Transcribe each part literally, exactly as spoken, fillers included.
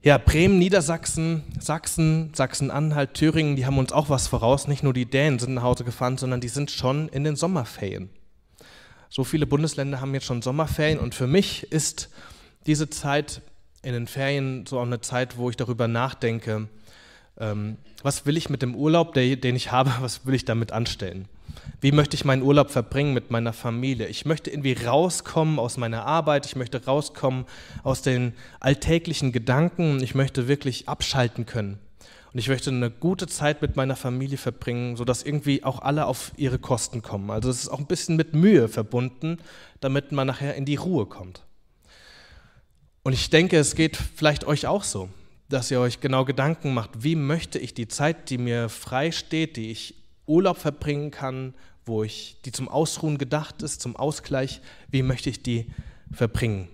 Ja, Bremen, Niedersachsen, Sachsen, Sachsen-Anhalt, Thüringen, die haben uns auch was voraus. Nicht nur die Dänen sind nach Hause gefahren, sondern die sind schon in den Sommerferien. So viele Bundesländer haben jetzt schon Sommerferien und für mich ist diese Zeit in den Ferien so auch eine Zeit, wo ich darüber nachdenke, ähm, was will ich mit dem Urlaub, der, den ich habe, was will ich damit anstellen? Wie möchte ich meinen Urlaub verbringen mit meiner Familie? Ich möchte irgendwie rauskommen aus meiner Arbeit, ich möchte rauskommen aus den alltäglichen Gedanken, ich möchte wirklich abschalten können. Und ich möchte eine gute Zeit mit meiner Familie verbringen, sodass irgendwie auch alle auf ihre Kosten kommen. Also es ist auch ein bisschen mit Mühe verbunden, damit man nachher in die Ruhe kommt. Und ich denke, es geht vielleicht euch auch so, dass ihr euch genau Gedanken macht, wie möchte ich die Zeit, die mir frei steht, die ich Urlaub verbringen kann, wo ich, die zum Ausruhen gedacht ist, zum Ausgleich, wie möchte ich die verbringen?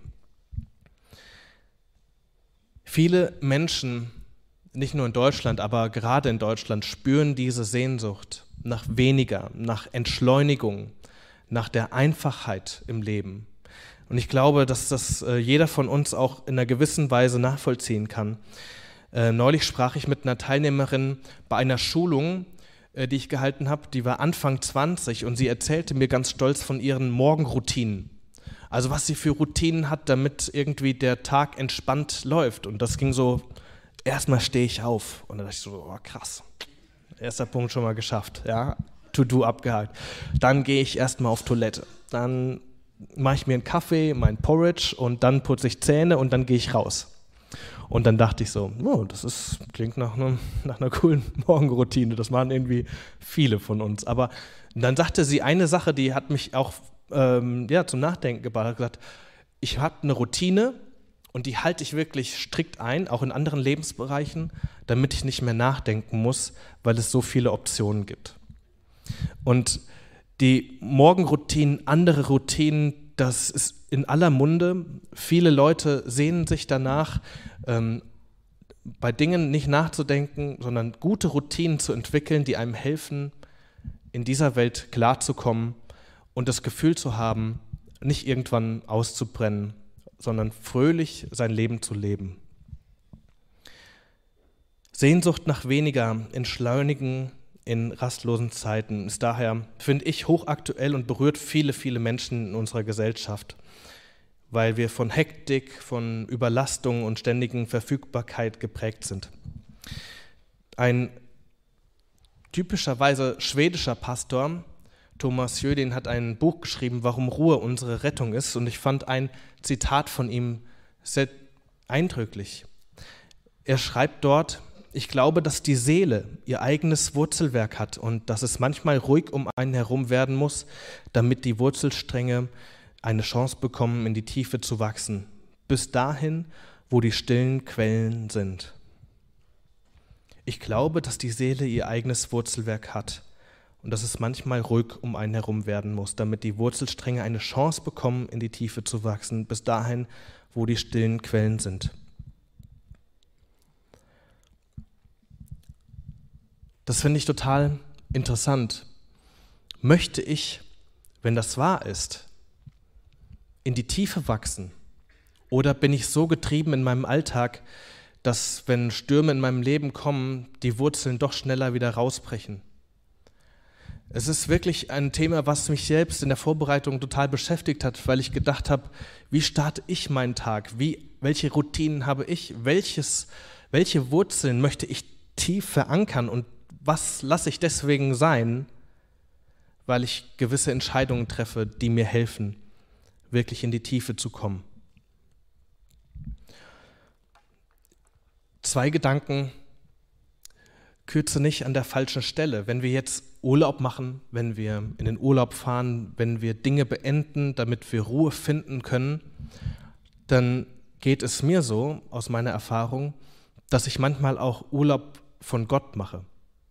Viele Menschen, nicht nur in Deutschland, aber gerade in Deutschland, spüren diese Sehnsucht nach weniger, nach Entschleunigung, nach der Einfachheit im Leben. Und ich glaube, dass das äh, jeder von uns auch in einer gewissen Weise nachvollziehen kann. Äh, neulich sprach ich mit einer Teilnehmerin bei einer Schulung, die ich gehalten habe, die war Anfang zwanzig und sie erzählte mir ganz stolz von ihren Morgenroutinen. Also was sie für Routinen hat, damit irgendwie der Tag entspannt läuft. Und das ging so, erstmal stehe ich auf. Und dann dachte ich so, oh, krass, erster Punkt schon mal geschafft, ja, To-Do abgehakt. Dann gehe ich erstmal auf Toilette. Dann mache ich mir einen Kaffee, mein Porridge und dann putze ich Zähne und dann gehe ich raus. Und dann dachte ich so, oh, das ist, klingt nach, einem, nach einer coolen Morgenroutine, das machen irgendwie viele von uns. Aber dann sagte sie eine Sache, die hat mich auch ähm, ja, zum Nachdenken gebracht, hat gesagt, ich habe eine Routine und die halte ich wirklich strikt ein, auch in anderen Lebensbereichen, damit ich nicht mehr nachdenken muss, weil es so viele Optionen gibt. Und die Morgenroutinen, andere Routinen, das ist in aller Munde. Viele Leute sehnen sich danach, ähm, bei Dingen nicht nachzudenken, sondern gute Routinen zu entwickeln, die einem helfen, in dieser Welt klarzukommen und das Gefühl zu haben, nicht irgendwann auszubrennen, sondern fröhlich sein Leben zu leben. Sehnsucht nach weniger, entschleunigen in rastlosen Zeiten ist daher, finde ich, hochaktuell und berührt viele, viele Menschen in unserer Gesellschaft, weil wir von Hektik, von Überlastung und ständigen Verfügbarkeit geprägt sind. Ein typischerweise schwedischer Pastor, Thomas Jödin, hat ein Buch geschrieben, Warum Ruhe unsere Rettung ist, und ich fand ein Zitat von ihm sehr eindrücklich. Er schreibt dort: Ich glaube, dass die Seele ihr eigenes Wurzelwerk hat und dass es manchmal ruhig um einen herum werden muss, damit die Wurzelstränge eine Chance bekommen, in die Tiefe zu wachsen, bis dahin, wo die stillen Quellen sind. Ich glaube, dass die Seele ihr eigenes Wurzelwerk hat und dass es manchmal ruhig um einen herum werden muss, damit die Wurzelstränge eine Chance bekommen, in die Tiefe zu wachsen, bis dahin, wo die stillen Quellen sind. Das finde ich total interessant. Möchte ich, wenn das wahr ist, in die Tiefe wachsen? Oder bin ich so getrieben in meinem Alltag, dass, wenn Stürme in meinem Leben kommen, die Wurzeln doch schneller wieder rausbrechen? Es ist wirklich ein Thema, was mich selbst in der Vorbereitung total beschäftigt hat, weil ich gedacht habe, wie starte ich meinen Tag? Wie, welche Routinen habe ich? Welches, welche Wurzeln möchte ich tief verankern und was lasse ich deswegen sein, weil ich gewisse Entscheidungen treffe, die mir helfen, wirklich in die Tiefe zu kommen? Zwei Gedanken, kürze nicht an der falschen Stelle. Wenn wir jetzt Urlaub machen, wenn wir in den Urlaub fahren, wenn wir Dinge beenden, damit wir Ruhe finden können, dann geht es mir so, aus meiner Erfahrung, dass ich manchmal auch Urlaub von Gott mache.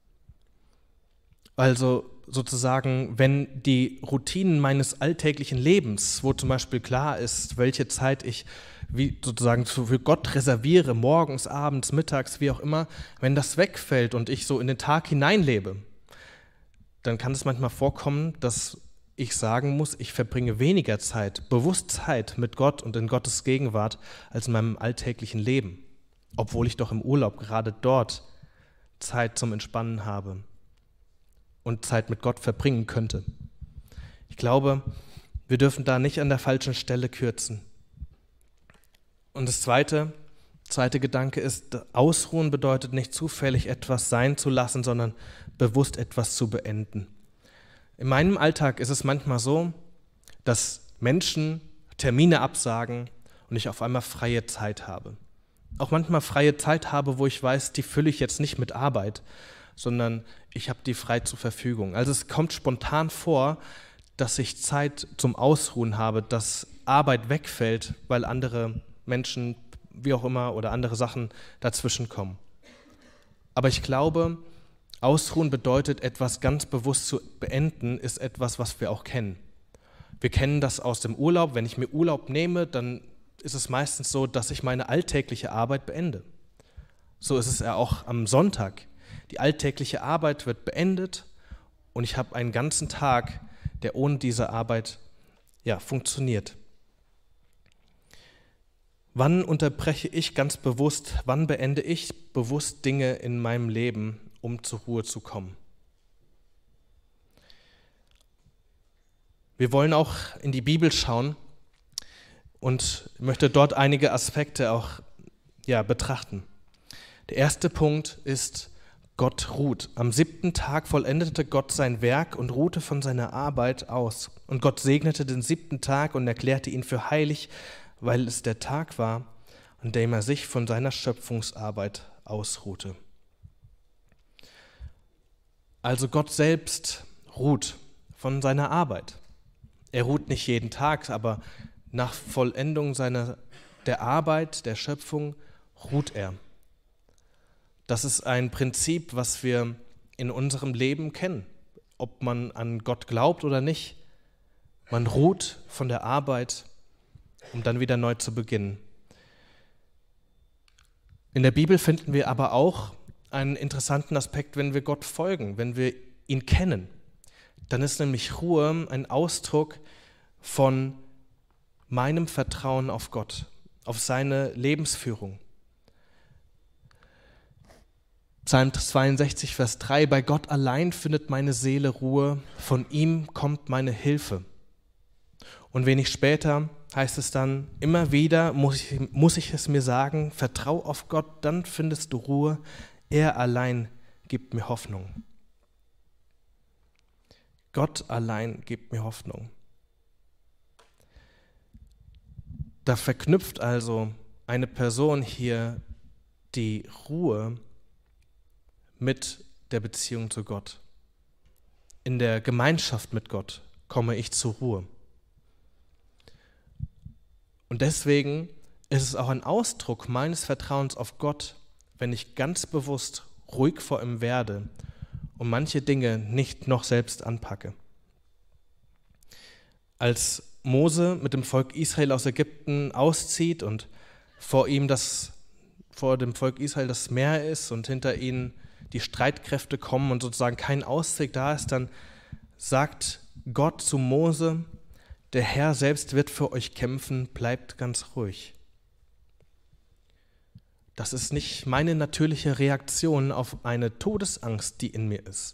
Also sozusagen, wenn die Routinen meines alltäglichen Lebens, wo zum Beispiel klar ist, welche Zeit ich wie sozusagen für Gott reserviere, morgens, abends, mittags, wie auch immer, wenn das wegfällt und ich so in den Tag hineinlebe, dann kann es manchmal vorkommen, dass ich sagen muss, ich verbringe weniger Zeit, bewusst Zeit mit Gott und in Gottes Gegenwart als in meinem alltäglichen Leben. obwohl ich doch im Urlaub gerade dort Zeit zum Entspannen habe und Zeit mit Gott verbringen könnte. Ich glaube, wir dürfen da nicht an der falschen Stelle kürzen. Und das zweite, zweite Gedanke ist, Ausruhen bedeutet nicht zufällig etwas sein zu lassen, sondern bewusst etwas zu beenden. In meinem Alltag ist es manchmal so, dass Menschen Termine absagen und ich auf einmal freie Zeit habe. Auch manchmal freie Zeit habe, wo ich weiß, die fülle ich jetzt nicht mit Arbeit, sondern ich habe die frei zur Verfügung. Also es kommt spontan vor, dass ich Zeit zum Ausruhen habe, dass Arbeit wegfällt, weil andere Menschen, wie auch immer, oder andere Sachen dazwischen kommen. Aber ich glaube, Ausruhen bedeutet, etwas ganz bewusst zu beenden, ist etwas, was wir auch kennen. Wir kennen das aus dem Urlaub. Wenn ich mir Urlaub nehme, dann ist es meistens so, dass ich meine alltägliche Arbeit beende. So ist es ja auch am Sonntag. Die alltägliche Arbeit wird beendet und ich habe einen ganzen Tag, der ohne diese Arbeit ja, funktioniert. Wann unterbreche ich ganz bewusst, wann beende ich bewusst Dinge in meinem Leben, um zur Ruhe zu kommen? Wir wollen auch in die Bibel schauen und möchte dort einige Aspekte auch ja, betrachten. Der erste Punkt ist, Gott ruht. Am siebten Tag vollendete Gott sein Werk und ruhte von seiner Arbeit aus. Und Gott segnete den siebten Tag und erklärte ihn für heilig, weil es der Tag war, an dem er sich von seiner Schöpfungsarbeit ausruhte. Also Gott selbst ruht von seiner Arbeit. Er ruht nicht jeden Tag, aber nach Vollendung seiner, der Arbeit, der Schöpfung, ruht er. Das ist ein Prinzip, was wir in unserem Leben kennen, ob man an Gott glaubt oder nicht. Man ruht von der Arbeit, um dann wieder neu zu beginnen. In der Bibel finden wir aber auch einen interessanten Aspekt, wenn wir Gott folgen, wenn wir ihn kennen. Dann ist nämlich Ruhe ein Ausdruck von meinem Vertrauen auf Gott, auf seine Lebensführung. Psalm zweiundsechzig, Vers drei, bei Gott allein findet meine Seele Ruhe, von ihm kommt meine Hilfe. Und wenig später heißt es dann, immer wieder muss ich, muss ich es mir sagen, vertrau auf Gott, dann findest du Ruhe, er allein gibt mir Hoffnung. Gott allein gibt mir Hoffnung. Da verknüpft also eine Person hier die Ruhe mit der Beziehung zu Gott. In der Gemeinschaft mit Gott komme ich zur Ruhe. Und deswegen ist es auch ein Ausdruck meines Vertrauens auf Gott, wenn ich ganz bewusst ruhig vor ihm werde und manche Dinge nicht noch selbst anpacke. Als Mose mit dem Volk Israel aus Ägypten auszieht und vor ihm das, vor dem Volk Israel das Meer ist und hinter ihnen die Streitkräfte kommen und sozusagen kein Ausweg da ist, dann sagt Gott zu Mose, der Herr selbst wird für euch kämpfen, bleibt ganz ruhig. Das ist nicht meine natürliche Reaktion auf eine Todesangst, die in mir ist.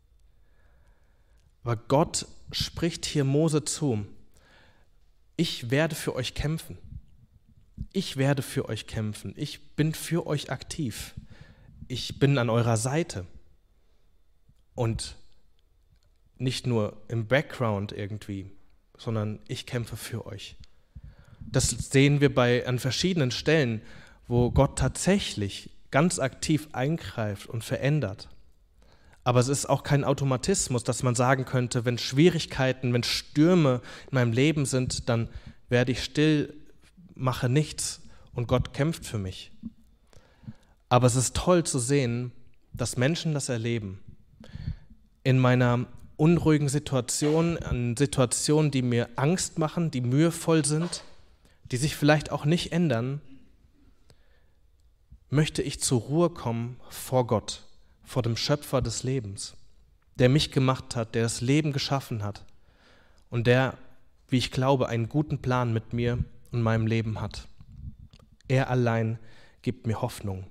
Aber Gott spricht hier Mose zu, ich werde für euch kämpfen. Ich werde für euch kämpfen. Ich bin für euch aktiv. Ich bin an eurer Seite. Und nicht nur im Background irgendwie, sondern ich kämpfe für euch. Das sehen wir bei, an verschiedenen Stellen, wo Gott tatsächlich ganz aktiv eingreift und verändert. Aber es ist auch kein Automatismus, dass man sagen könnte, wenn Schwierigkeiten, wenn Stürme in meinem Leben sind, dann werde ich still, mache nichts und Gott kämpft für mich. Aber es ist toll zu sehen, dass Menschen das erleben. In meiner unruhigen Situation, an Situationen, die mir Angst machen, die mühevoll sind, die sich vielleicht auch nicht ändern, möchte ich zur Ruhe kommen vor Gott, vor dem Schöpfer des Lebens, der mich gemacht hat, der das Leben geschaffen hat und der, wie ich glaube, einen guten Plan mit mir und meinem Leben hat. Er allein gibt mir Hoffnung.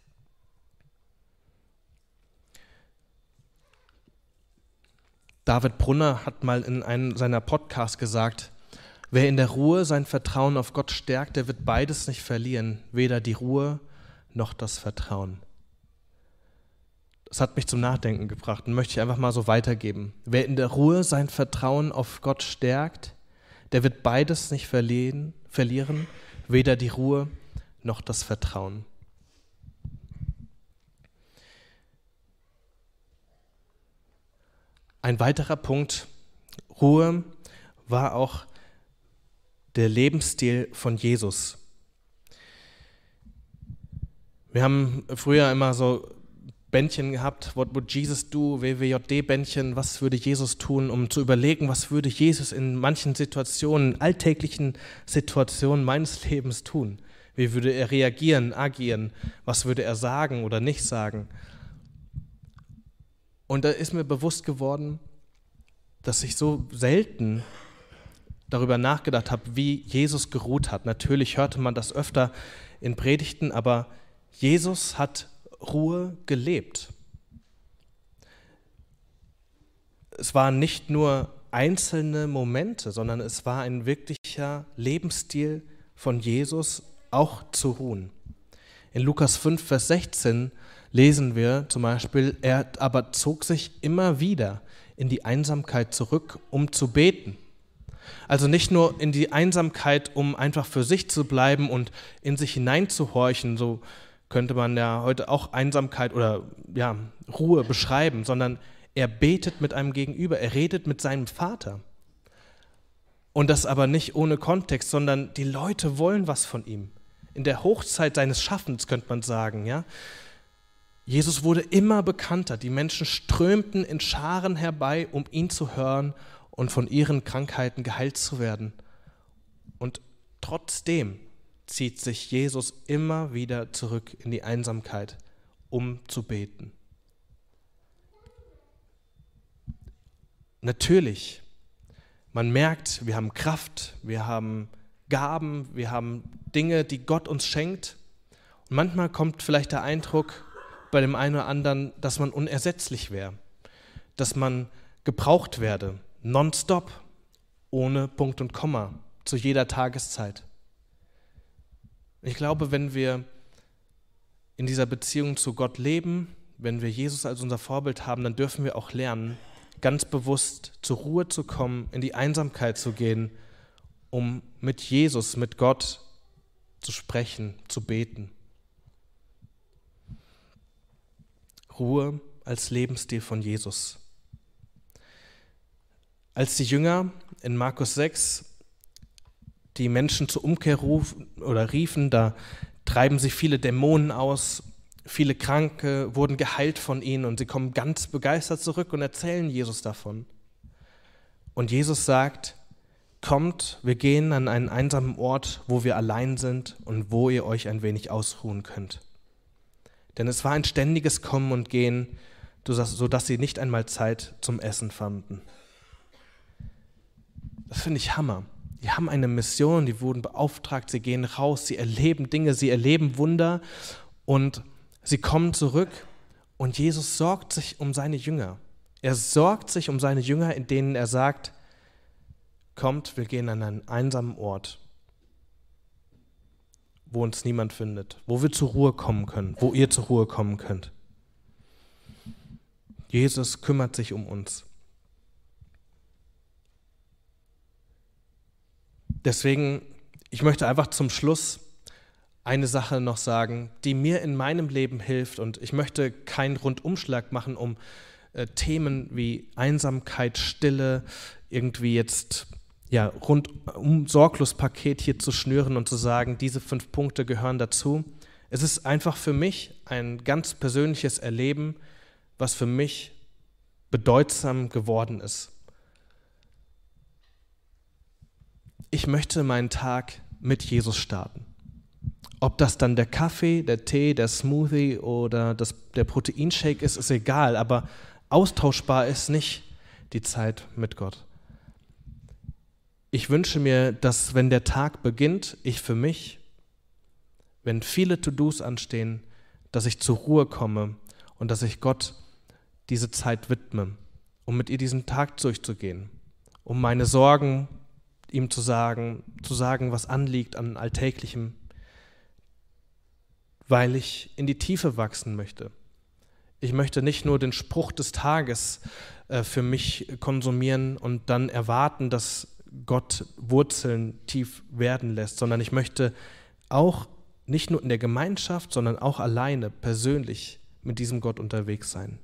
David Brunner hat mal in einem seiner Podcasts gesagt, wer in der Ruhe sein Vertrauen auf Gott stärkt, der wird beides nicht verlieren, weder die Ruhe noch das Vertrauen. Das hat mich zum Nachdenken gebracht und möchte ich einfach mal so weitergeben. Wer in der Ruhe sein Vertrauen auf Gott stärkt, der wird beides nicht verlieren, verlieren, weder die Ruhe noch das Vertrauen. Ein weiterer Punkt, Ruhe, war auch der Lebensstil von Jesus. Wir haben früher immer so Bändchen gehabt, What would Jesus do, W W J D-Bändchen, was würde Jesus tun, um zu überlegen, was würde Jesus in manchen Situationen, alltäglichen Situationen meines Lebens tun. Wie würde er reagieren, agieren, was würde er sagen oder nicht sagen. Und da ist mir bewusst geworden, dass ich so selten darüber nachgedacht habe, wie Jesus geruht hat. Natürlich hörte man das öfter in Predigten, aber Jesus hat Ruhe gelebt. Es waren nicht nur einzelne Momente, sondern es war ein wirklicher Lebensstil von Jesus, auch zu ruhen. In Lukas fünf, Vers sechzehn lesen wir zum Beispiel, er aber zog sich immer wieder in die Einsamkeit zurück, um zu beten. Also nicht nur in die Einsamkeit, um einfach für sich zu bleiben und in sich hineinzuhorchen, so könnte man ja heute auch Einsamkeit oder ja, Ruhe beschreiben, sondern er betet mit einem Gegenüber, er redet mit seinem Vater. Und das aber nicht ohne Kontext, sondern die Leute wollen was von ihm. In der Hochzeit seines Schaffens könnte man sagen, ja. Jesus wurde immer bekannter, die Menschen strömten in Scharen herbei, um ihn zu hören und von ihren Krankheiten geheilt zu werden. Und trotzdem zieht sich Jesus immer wieder zurück in die Einsamkeit, um zu beten. Natürlich, man merkt, wir haben Kraft, wir haben Gaben, wir haben Dinge, die Gott uns schenkt. Und manchmal kommt vielleicht der Eindruck bei dem einen oder anderen, dass man unersetzlich wäre, dass man gebraucht werde, nonstop, ohne Punkt und Komma, zu jeder Tageszeit. Ich glaube, wenn wir in dieser Beziehung zu Gott leben, wenn wir Jesus als unser Vorbild haben, dann dürfen wir auch lernen, ganz bewusst zur Ruhe zu kommen, in die Einsamkeit zu gehen, um mit Jesus, mit Gott zu sprechen, zu beten. Ruhe als Lebensstil von Jesus. Als die Jünger in Markus sechs die Menschen zur Umkehr rufen oder riefen, da treiben sie viele Dämonen aus, viele Kranke wurden geheilt von ihnen und sie kommen ganz begeistert zurück und erzählen Jesus davon. Und Jesus sagt, kommt, wir gehen an einen einsamen Ort, wo wir allein sind und wo ihr euch ein wenig ausruhen könnt. Denn es war ein ständiges Kommen und Gehen, sodass sie nicht einmal Zeit zum Essen fanden. Das finde ich Hammer. Die haben eine Mission, die wurden beauftragt, sie gehen raus, sie erleben Dinge, sie erleben Wunder und sie kommen zurück und Jesus sorgt sich um seine Jünger. Er sorgt sich um seine Jünger, in denen er sagt, kommt, wir gehen an einen einsamen Ort, wo uns niemand findet, wo wir zur Ruhe kommen können, wo ihr zur Ruhe kommen könnt. Jesus kümmert sich um uns. Deswegen, ich möchte einfach zum Schluss eine Sache noch sagen, die mir in meinem Leben hilft und ich möchte keinen Rundumschlag machen, um äh, Themen wie Einsamkeit, Stille, irgendwie jetzt ja, rundum Sorglos-Paket hier zu schnüren und zu sagen, diese fünf Punkte gehören dazu. Es ist einfach für mich ein ganz persönliches Erleben, was für mich bedeutsam geworden ist. Ich möchte meinen Tag mit Jesus starten. Ob das dann der Kaffee, der Tee, der Smoothie oder das, der Proteinshake ist, ist egal, aber austauschbar ist nicht die Zeit mit Gott. Ich wünsche mir, dass wenn der Tag beginnt, ich für mich, wenn viele To-Dos anstehen, dass ich zur Ruhe komme und dass ich Gott diese Zeit widme, um mit ihr diesen Tag durchzugehen, um meine Sorgen ihm zu sagen, zu sagen, was anliegt an Alltäglichem, weil ich in die Tiefe wachsen möchte. Ich möchte nicht nur den Spruch des Tages äh, für mich konsumieren und dann erwarten, dass Gott Wurzeln tief werden lässt, sondern ich möchte auch nicht nur in der Gemeinschaft, sondern auch alleine, persönlich mit diesem Gott unterwegs sein.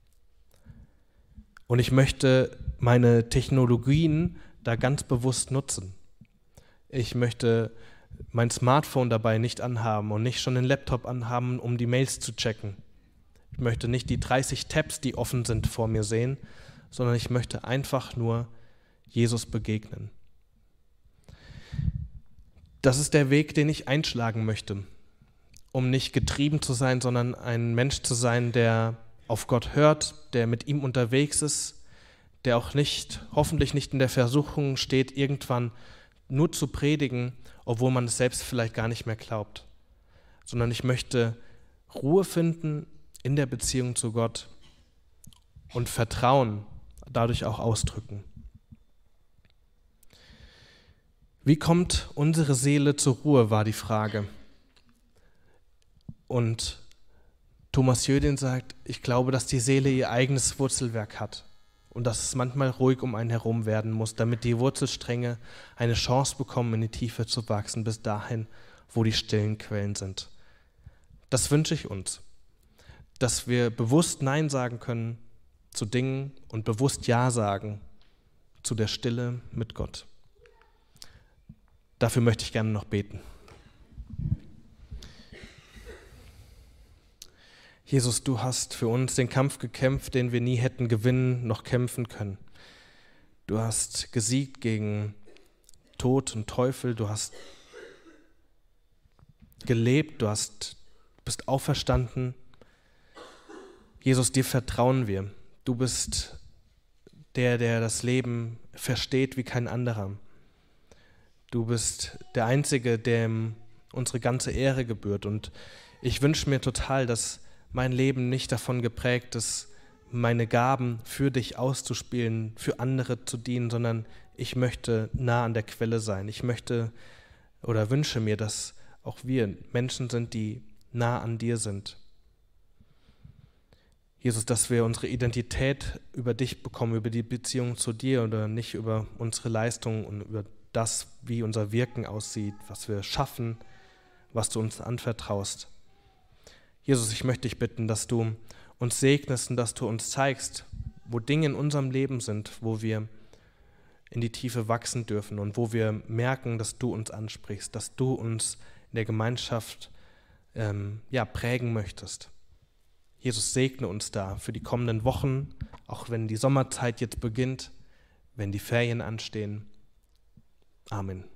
Und ich möchte meine Technologien da ganz bewusst nutzen. Ich möchte mein Smartphone dabei nicht anhaben und nicht schon den Laptop anhaben, um die Mails zu checken. Ich möchte nicht die dreißig Tabs, die offen sind, vor mir sehen, sondern ich möchte einfach nur Jesus begegnen. Das ist der Weg, den ich einschlagen möchte, um nicht getrieben zu sein, sondern ein Mensch zu sein, der auf Gott hört, der mit ihm unterwegs ist, der auch nicht, hoffentlich nicht in der Versuchung steht, irgendwann nur zu predigen, obwohl man es selbst vielleicht gar nicht mehr glaubt, sondern ich möchte Ruhe finden in der Beziehung zu Gott und Vertrauen dadurch auch ausdrücken. Wie kommt unsere Seele zur Ruhe, war die Frage. Und Thomas Jödin sagt, ich glaube, dass die Seele ihr eigenes Wurzelwerk hat und dass es manchmal ruhig um einen herum werden muss, damit die Wurzelstränge eine Chance bekommen, in die Tiefe zu wachsen, bis dahin, wo die stillen Quellen sind. Das wünsche ich uns, dass wir bewusst Nein sagen können zu Dingen und bewusst Ja sagen zu der Stille mit Gott. Dafür möchte ich gerne noch beten. Jesus, du hast für uns den Kampf gekämpft, den wir nie hätten gewinnen noch kämpfen können. Du hast gesiegt gegen Tod und Teufel, du hast gelebt, du hast, bist auferstanden. Jesus, dir vertrauen wir. Du bist der, der das Leben versteht wie kein anderer. Du bist der Einzige, dem unsere ganze Ehre gebührt. Und ich wünsche mir total, dass mein Leben nicht davon geprägt ist, meine Gaben für dich auszuspielen, für andere zu dienen, sondern ich möchte nah an der Quelle sein. Ich möchte oder wünsche mir, dass auch wir Menschen sind, die nah an dir sind. Jesus, dass wir unsere Identität über dich bekommen, über die Beziehung zu dir oder nicht über unsere Leistungen und über das, wie unser Wirken aussieht, was wir schaffen, was du uns anvertraust. Jesus, ich möchte dich bitten, dass du uns segnest und dass du uns zeigst, wo Dinge in unserem Leben sind, wo wir in die Tiefe wachsen dürfen und wo wir merken, dass du uns ansprichst, dass du uns in der Gemeinschaft ähm, ja, prägen möchtest. Jesus, segne uns da für die kommenden Wochen, auch wenn die Sommerzeit jetzt beginnt, wenn die Ferien anstehen. Amen.